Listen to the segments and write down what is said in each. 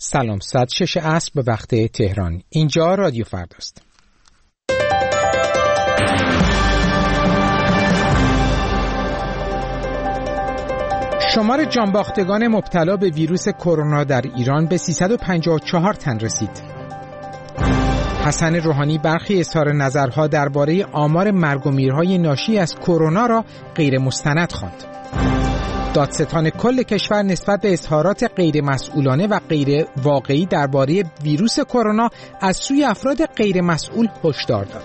سلام، ساعت 6 عصر به وقت تهران. اینجا رادیو فرداست. شمار جانباختگان مبتلا به ویروس کرونا در ایران به 354 تن رسید. حسن روحانی برخی اظهار نظرها درباره آمار مرگ و میرهای ناشی از کرونا را غیر مستند خواند. دادستان کل کشور نسبت به اظهارات غیر مسئولانه و غیر واقعی درباره ویروس کرونا از سوی افراد غیر مسئول هشدار داد.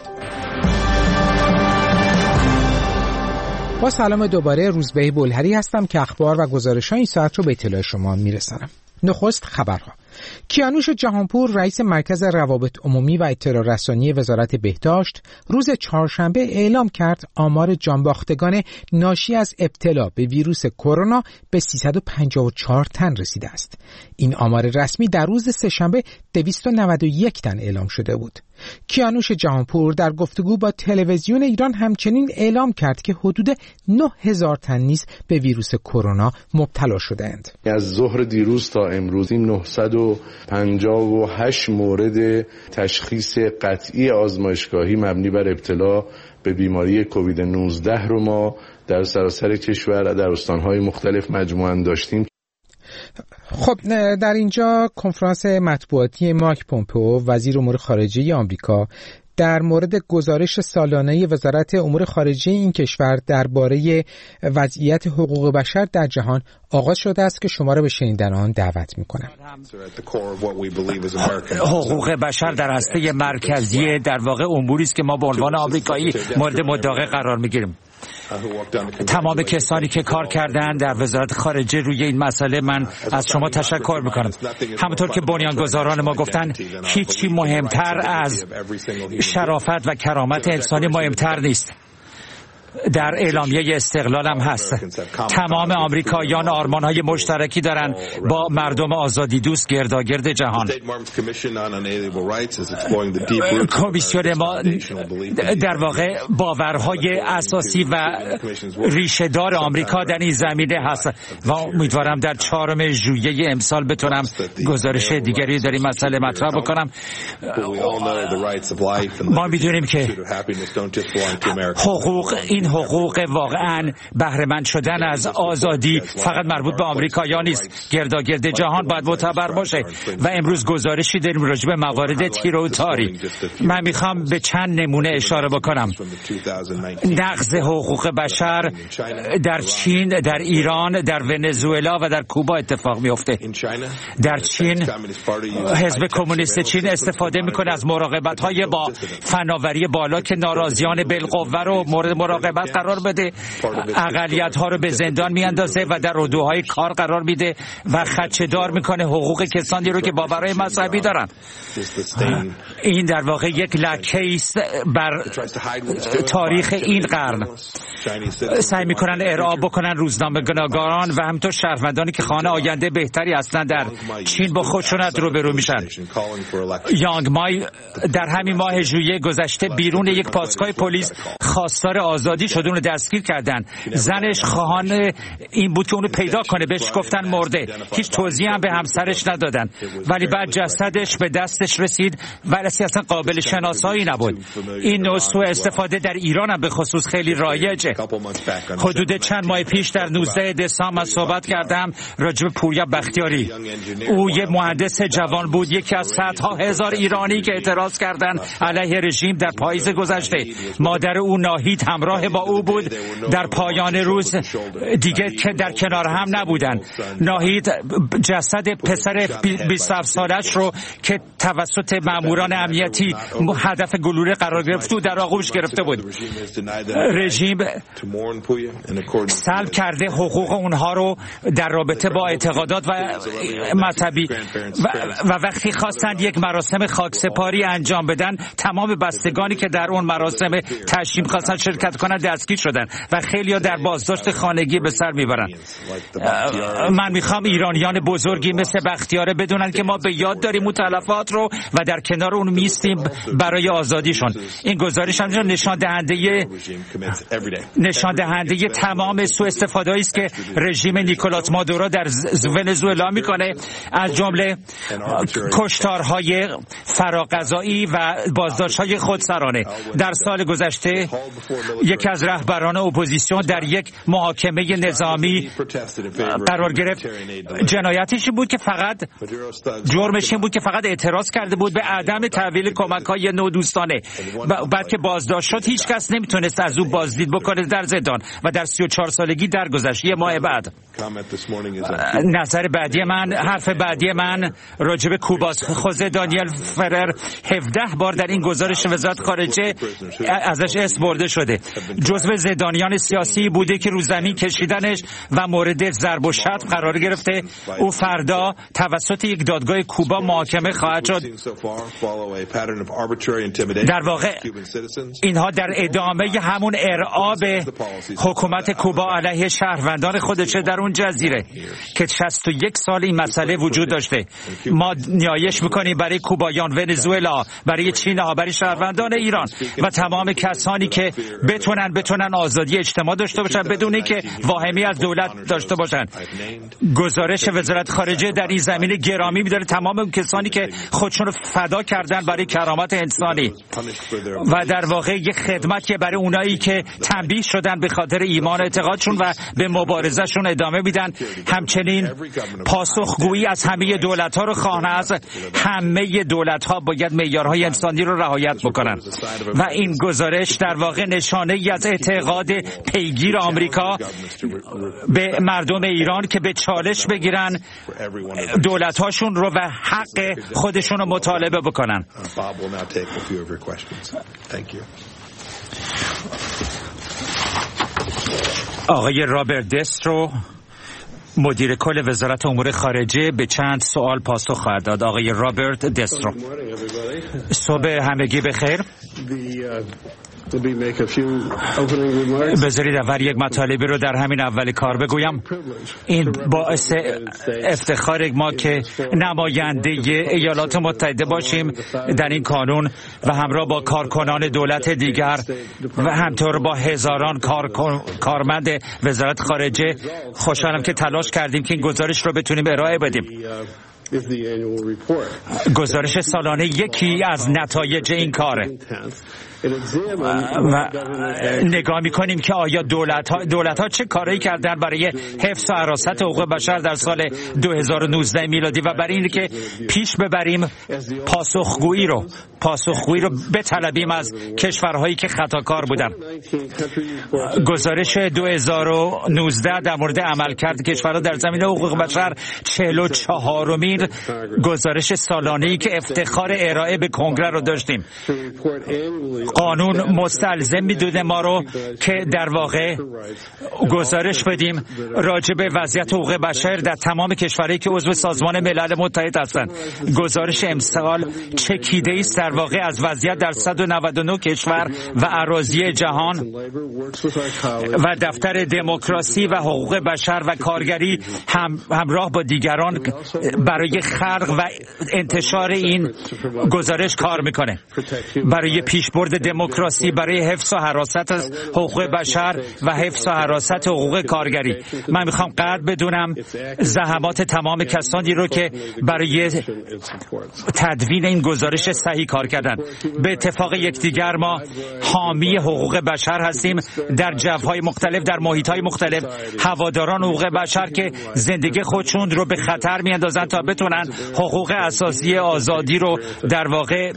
با سلام دوباره، روزبه بلهری هستم که اخبار و گزارش‌های این ساعت رو به اطلاع شما میرسانم. نخست خبرها. کیانوش جهانپور رئیس مرکز روابط عمومی و اطلاع رسانی وزارت بهداشت روز چهارشنبه اعلام کرد آمار جانباختگان ناشی از ابتلا به ویروس کرونا به 354 تن رسیده است. این آمار رسمی در روز سه‌شنبه 291 تن اعلام شده بود. کیانوش جهانپور در گفتگو با تلویزیون ایران همچنین اعلام کرد که حدود 9000 تن نیز به ویروس کرونا مبتلا شده‌اند. از ظهر دیروز تا امروز 958 مورد تشخیص قطعی آزمایشگاهی مبنی بر ابتلا به بیماری کووید 19 رو ما در سراسر کشور در استان‌های مختلف مجموعاً داشتیم. خب، در اینجا کنفرانس مطبوعاتی مایک پومپئو وزیر امور خارجه آمریکا در مورد گزارش سالانه وزارت امور خارجه این کشور درباره وضعیت حقوق بشر در جهان آغاز شده است که شما را به شنیدن آن دعوت می‌کنم. حقوق بشر در هسته مرکزی در واقع اموری است که ما به عنوان آمریکایی مورد مداقه قرار می‌گیریم. تمام کسانی که کار کردن در وزارت خارجه روی این مسئله من از شما تشکر میکنم. همونطور که بنیانگذاران ما گفتن، هیچی مهمتر از شرافت و کرامت انسانی مهمتر نیست. در اعلامیه استقلال هم هست. تمام آمریکاییان آرمان‌های مشترکی دارن با مردم آزادی دوست گرداگرد جهان. کمیسیون ما در واقع باورهای اساسی و ریشه‌دار آمریکا در این زمینه هست و امیدوارم در 4 ژوئیه امسال بتونم گزارش دیگری در این مسئله مطرح بکنم. ما می‌دونیم که حقوق واقعاً بهره‌مند شدن از آزادی فقط مربوط به آمریکایی‌ها نیست، گرداگرد جهان باید معتبر باشه و امروز گزارشی داریم راجع به موارد تیر و تاری. من میخوام به چند نمونه اشاره بکنم. نقض حقوق بشر در چین، در ایران، در ونزوئلا و در کوبا اتفاق میفته. در چین حزب کمونیست چین استفاده میکنه از مراقبت‌های با فناوری بالا که ناراضیان بالقوه رو مورد مراقبت قرار بده، اقلیت‌ها رو به زندان میاندازه و در اردوهای کار قرار میده و خدشه‌دار میکنه حقوق کسانی رو که باورهای مذهبی دارن. این در واقع یک لکه است بر تاریخ این قرن. سعی میکنن ارعاب بکنن روزنامه‌نگاران و همینطور شهروندانی که خانه آینده بهتری اصلا در چین با خشونت روبرو میشن. یانگ مای در همین ماه ژوئیه گذشته بیرون یک پاسگاه پلیس خواستار آزادی شد، اونو دستگیر کردن. زنش خواهان این بود که اونو پیدا کنه، بهش گفتن مرده، هیچ توضیحی هم به همسرش ندادن، ولی بعد جسدش به دستش رسید ولی اصلا قابل شناسایی نبود. این نوع سوء استفاده در ایران هم به خصوص خیلی رایجه. حدود چند ماه پیش در 19 دسامبر صحبت کردم راجع به پوریا بختیاری. او یه مهندس جوان بود، یکی از صدها هزار ایرانی که اعتراض کردن علیه رژیم در پاییز گذشته. مادر او ناهید همراه با او بود. در پایان روز دیگه که در کنار هم نبودن. ناهید جسد پسر 27 سالش رو که توسط ماموران امنیتی هدف گلوله قرار گرفت و در آغوش گرفته بود. رژیم سلب کرده حقوق اونها رو در رابطه با اعتقادات و مذهبی و وقتی خواستن یک مراسم خاکسپاری انجام بدن، تمام بستگانی که در اون مراسم تشییع خواستن شرکت کنن میکشن دستگیر شدن و خیلی‌ها در بازداشت خانگی به سر میبرن. من میخوام ایرانیان بزرگی مثل بختیاره بدونن که ما به یاد داریم اون تلفات رو و در کنار اون میستیم برای آزادیشون. این گزارش هم نشان دهنده تمام سوء استفاده‌ای است که رژیم نیکولاس مادورو در ونزوئلا میکنه، از جمله کشتارهای فراقضایی و بازداشت‌های خودسرانه. در سال گذشته یکی از رهبران اپوزیسیون در یک محاکمه نظامی قرار گرفت. جنایتش بود که جرمش این بود که فقط اعتراض کرده بود به عدم تحویل کمک‌های نودوستانه. بعد که بازداشت شد هیچ کس نمیتونست از او بازدید بکنه در زندان و در 34 سالگی درگذشت. یه ماه بعد حرف بعدی من راجع به کوباست. خوزه دانیل فرر 17 بار در این گزارش وزارت خارجه ازش اسم برده شده. جزو زندانیان سیاسی بوده که رو زمین کشیدنش و مورد ضرب و شتم قرار گرفته. او فردا توسط یک دادگاه کوبا محاکمه خواهد شد. در واقع اینها در ادامه همون ارعاب حکومت کوبا علیه شهروندان خودشه در اون جزیره که 61 سال این مسئله وجود داشته. ما نیایش میکنیم برای کوبایان، ونزوئلا، برای چین ها، برای شهروندان ایران و تمام کسانی که بتونن آزادی اجتماع داشته باشن بدون اینکه واهمی از دولت داشته باشن. گزارش وزارت خارجه در این زمینه گرامی می‌داره تمام کسانی که خودشون رو فدا کردن برای کرامت انسانی و در واقع یک خدمتی برای اونایی که تنبیه شدن به خاطر ایمان و اعتقادشون و به مبارزهشون ادامه میدن. همچنین پاسخگویی از همه دولت‌ها رو خواهان است. همه دولت‌ها باید معیارهای انسانی رو رعایت بکنن و این گزارش در واقع نشانه‌ای از اعتقاد پیگیر آمریکا به مردم ایران که به چالش بگیرن دولت‌هاشون رو و حق خودشون رو مطالبه بکنن. آقای رابرت دسترو مدیر کل وزارت امور خارجه به چند سوال پاسخ خواهد داد. آقای رابرت دسترو. صبح همگی بخیر. بذارید اول یک مطالبی رو در همین اول کار بگویم. این باعث افتخار ما که نماینده ایالات متحده باشیم در این کانون و همراه با کارکنان دولت دیگر و همطور با هزاران کارمند وزارت خارجه خوشحالم که تلاش کردیم که این گزارش رو بتونیم ارائه بدیم. گزارش سالانه یکی از نتایج این کاره و نگاه می‌کنیم که آیا دولت‌ها چه کاری کردن برای حفظ و حراست حقوق بشر در سال 2019 میلادی و برای اینکه که پیش ببریم پاسخگویی رو بطلبیم از کشورهایی که خطاکار بودن. گزارش 2019 در مورد عملکرد کشورها در زمینه حقوق بشر 44مین گزارش سالانه‌ای که افتخار ارائه به کنگره رو داشتیم. قانون مستلزم میدونه ما رو که در واقع گزارش بدیم راجع به وضعیت حقوق بشر در تمام کشورهایی که عضو سازمان ملل متحد هستند. گزارش امسال چکیده است در واقع از وضعیت در 199 کشور و اراضی جهان و دفتر دموکراسی و حقوق بشر و کارگری همراه با دیگران برای خلق و انتشار این گزارش کار میکنه، برای پیشبرد دموکراسی، برای حفظ و حراست از حقوق بشر و حفظ و حراست حقوق کارگری. من میخوام قدر بدونم زحمات تمام کسانی رو که برای تدوین این گزارش صحیح کار کردن. به اتفاق یکدیگر ما حامی حقوق بشر هستیم در جوهای مختلف، در محیطهای مختلف، هواداران حقوق بشر که زندگی خودشون رو به خطر میاندازن تا بتونن حقوق اساسی آزادی رو در واقع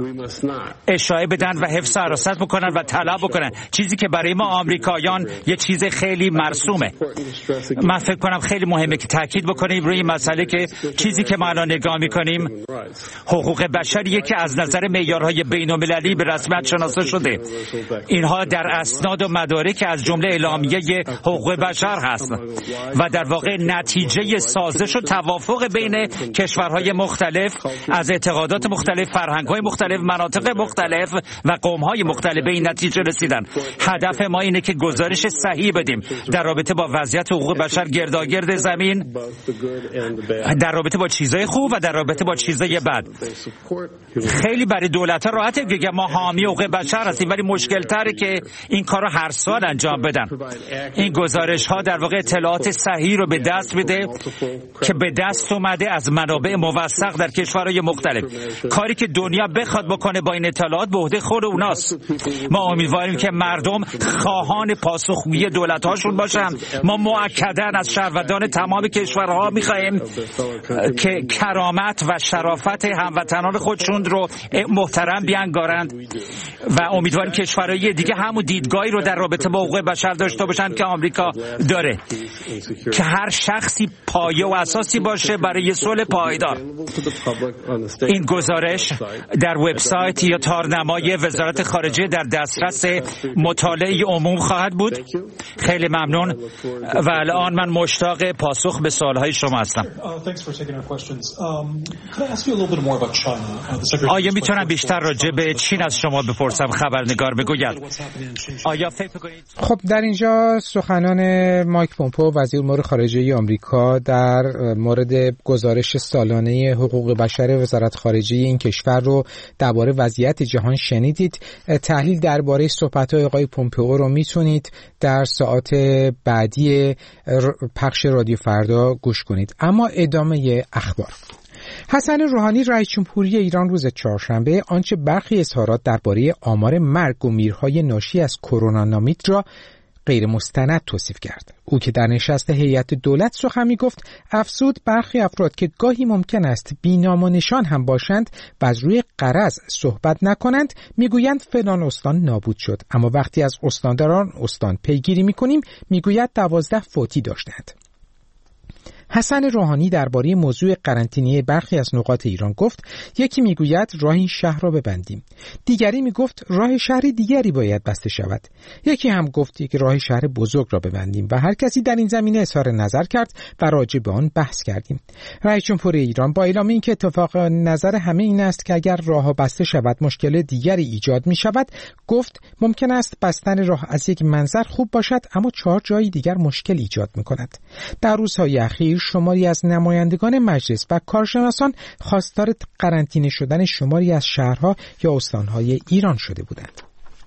اشاعه بدن و حفظ و حراست بکنن و طلب بکنن، چیزی که برای ما آمریکایان یه چیز خیلی مرسومه. من فکر کنم خیلی مهمه که تاکید بکنیم روی این مسئله که چیزی که ما الان نگاه میکنیم حقوق بشر یکی از نظر معیارهای بین‌المللی به رسمیت شناخته شده. اینها در اسناد و مدارک از جمله اعلامیه حقوق بشر هست و در واقع نتیجه سازش و توافق بین کشورهای مختلف از اعتقادات مختلف، فرهنگ‌های مختلف، مناطق مختلف و قوم‌های مختلف به این نتیجه رسیدن. هدف ما اینه که گزارش صحیح بدیم در رابطه با وضعیت حقوق بشر گرداگرد زمین، در رابطه با چیزای خوب و در رابطه با چیزای بد. خیلی برای دولت‌ها راحته که ما حامی حقوق بشر هستیم، ولی مشکل تره که این کارو هر سال انجام بدن. این گزارش‌ها در واقع اطلاعات صحیح رو به دست میده که به دست اومده از منابع موثق در کشورهای مختلف. کاری که دنیا بخواد بکنه با این اطلاعات به عهده خود اوناست. ما امیدواریم که مردم خواهان پاسخگویی دولت‌هاشون باشن. ما مؤکداً از شهروندان تمام کشورها می‌خوایم که کرامت و شرافت هموطنان خودشون رو محترم بیانگارند و امیدواریم کشورهای دیگه همون دیدگاهی رو در رابطه با حقوق بشر داشته باشن که آمریکا داره، که هر شخصی پایه و اساسی باشه برای صلح پایدار. این گزارش در وبسایت یا تارنمای وزارت خارجه در دسترس مطالعه عموم خواهد بود. خیلی ممنون و الان من مشتاق پاسخ به سوالهای شما هستم. آیا میتونم بیشتر راجع به چین از شما بپرسم؟ خبرنگار بگوید. آیا فکر کنید؟ خب در اینجا سخنان مایک پومپئو وزیر امور خارجه آمریکا در مورد گزارش سالانه حقوق بشر وزارت خارجه این کشور رو درباره وضعیت جهان شنیدید. تحلیل درباره صحبت‌های آقای پومپئو رو میتونید در ساعات بعدی پخش رادیو فردا گوش کنید. اما ادامه اخبار. حسن روحانی رئیس جمهوری ایران روز چهارشنبه آنچه برخی اظهارات درباره آمار مرگ و میرهای ناشی از کرونا نامید را غیر مستند توصیف کرد. او که در نشست هیئت دولت سخن می‌گفت افزود برخی افراد که گاهی ممکن است بی‌نام و نشان هم باشند و از روی غرض صحبت نکنند میگویند فلان استان نابود شد، اما وقتی از استانداران استان پیگیری می‌کنیم میگوید 12 فوتی داشتند. حسن روحانی درباره موضوع قرنطینه برخی از نقاط ایران گفت یکی میگوید راه این شهر را ببندیم، دیگری میگفت راه شهر دیگری باید بسته شود، یکی هم گفت که راه شهر بزرگ را ببندیم و هر کسی در این زمینه اظهار نظر کرد و راجع به آن بحث کردیم. رئیس جمهوری ایران با اعلام اینکه اتفاق نظر همه این است که اگر راه بسته شود مشکل دیگری ایجاد می شود، گفت ممکن است بستن راه از یک منظر خوب باشد اما 4 جای دیگر مشکل ایجاد می کند. در روزهای اخیر شماری از نمایندگان مجلس و کارشناسان خواستار قرنطینه شدن شماری از شهرها یا استانهای ایران شده بودند.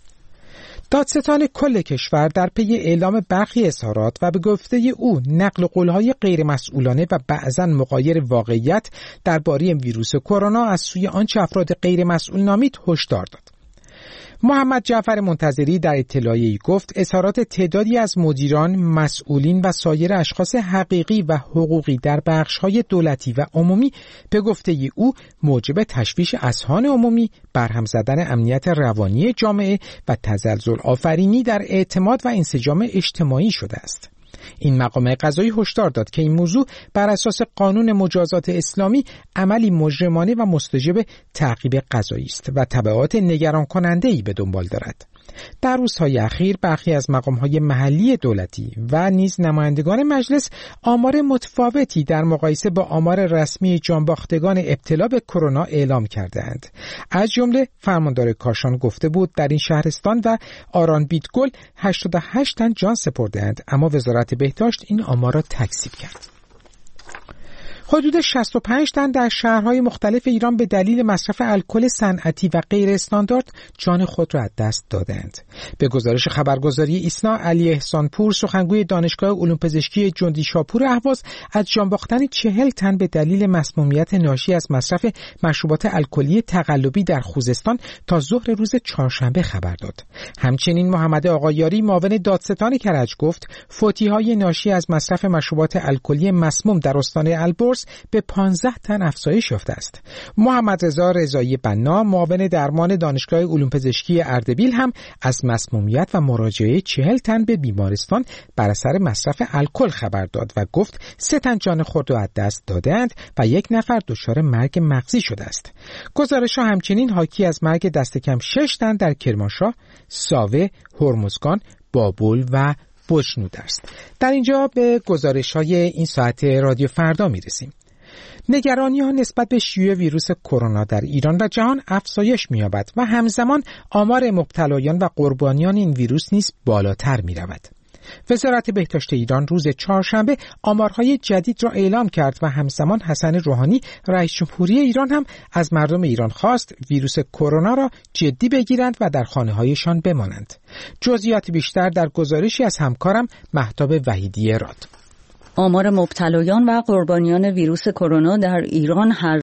دادستان کل کشور در پی اعلام برخی اظهارات و به گفته او نقل قولهای غیر مسئولانه و بعضاً مغایر واقعیت درباره ویروس کرونا از سوی آنچه افراد غیر مسئول نامید هشدار داد. محمد جعفر منتظری در اطلاعیه‌ای گفت اظهارات تعدادی از مدیران، مسئولین و سایر اشخاص حقیقی و حقوقی در بخش‌های دولتی و عمومی به گفته او موجب تشویش اذهان عمومی، برهم زدن امنیت روانی جامعه و تزلزل آفرینی در اعتماد و انسجام اجتماعی شده است. این مقام قضایی هشدار داد که این موضوع بر اساس قانون مجازات اسلامی عملی مجرمانه و مستوجب تعقیب قضایی است و تبعات نگران کننده‌ای به دنبال دارد. در روزهای اخیر برخی از مقام‌های محلی دولتی و نیز نمایندگان مجلس آمار متفاوتی در مقایسه با آمار رسمی جانباختگان ابتلا به کرونا اعلام کرده‌اند. از جمله فرماندار کاشان گفته بود در این شهرستان و آران بیتگل 88 تن جان سپرده‌اند، اما وزارت بهداشت این آمار را تکذیب کرد. حدود 65 تن در شهرهای مختلف ایران به دلیل مصرف الکل صنعتی و غیر استاندارد جان خود را از دست دادند. به گزارش خبرگزاری ایسنا، علی احسانپور سخنگوی دانشگاه علوم پزشکی جندی شاپور اهواز از جان باختن 40 تن به دلیل مسمومیت ناشی از مصرف مشروبات الکلی تقلبی در خوزستان تا ظهر روز چهارشنبه خبر داد. همچنین محمد آقایاری معاون دادستان کرج گفت فوتی‌های ناشی از مصرف مشروبات الکلی مسموم در استان البرز به 15 تن افزایش یافته است. محمد رضا رضایی بنا معاون درمان دانشگاه علوم پزشکی اردبیل هم از مسمومیت و مراجعه 40 تن به بیمارستان بر اثر مصرف الکل خبر داد و گفت 3 تن جان خود را از دست دادند و 1 نفر دچار مرگ مغزی شده است. گزارش‌ها همچنین حاکی از مرگ دست کم 6 تن در کرمانشاه، ساوه، هرمزگان، بابل و بجنود است. در اینجا به گزارش‌های این ساعت رادیو فردا می‌رسیم. نگرانی‌ها نسبت به شیوع ویروس کرونا در ایران و جهان افزایش می‌یابد و همزمان آمار مبتلایان و قربانیان این ویروس نیز بالاتر می‌رود. وزارت بهداشت ایران روز چهارشنبه آمارهای جدید را اعلام کرد و همزمان حسن روحانی رئیس جمهوری ایران هم از مردم ایران خواست ویروس کرونا را جدی بگیرند و در خانه‌هایشان بمانند. جزئیات بیشتر در گزارشی از همکارم مهتاب وحیدی راد. آمار مبتلایان و قربانیان ویروس کرونا در ایران هر